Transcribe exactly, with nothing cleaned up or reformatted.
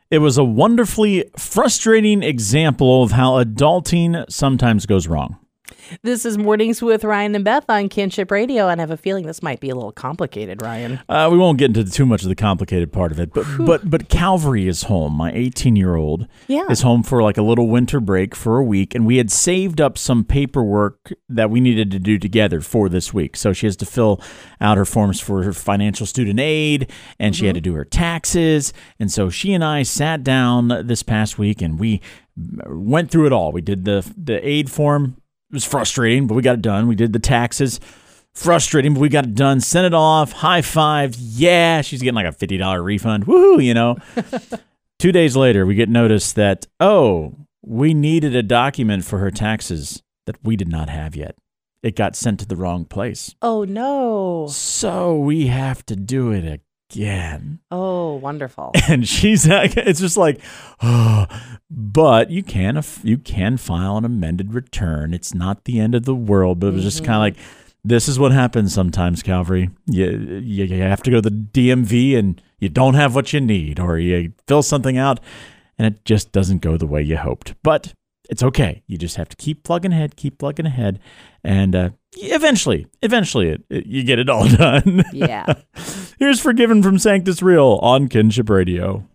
It was a wonderfully frustrating example of how adulting sometimes goes wrong. This is Mornings with Ryan and Beth on Kinship Radio, and I have a feeling this might be a little complicated, Ryan. Uh, we won't get into too much of the complicated part of it, but but but Calvary is home. My eighteen-year-old yeah. is home for like a little winter break for a week, and we had saved up some paperwork that we needed to do together for this week. So she has to fill out her forms for her financial student aid, and mm-hmm. she had to do her taxes, and so she and I sat down this past week, and we went through it all. We did the the aid form. It was frustrating, but we got it done. We did the taxes. Frustrating, but we got it done. Sent it off. High five. Yeah, she's getting like a fifty dollars refund. Woohoo, you know. Two days later, we get notice that, oh, we needed a document for her taxes that we did not have yet. It got sent to the wrong place. Oh, no. So we have to do it again. Again. Oh, wonderful. And she's like, it's just like, oh, but you can, you can file an amended return. It's not the end of the world, but it was mm-hmm. just kind of like, this is what happens sometimes, Calvary. You, you, you have to go to the D M V and you don't have what you need, or you fill something out and it just doesn't go the way you hoped. But it's okay. You just have to keep plugging ahead, keep plugging ahead, and uh, eventually, eventually, it, it, you get it all done. Yeah. Here's Forgiven from Sanctus Real on Kinship Radio.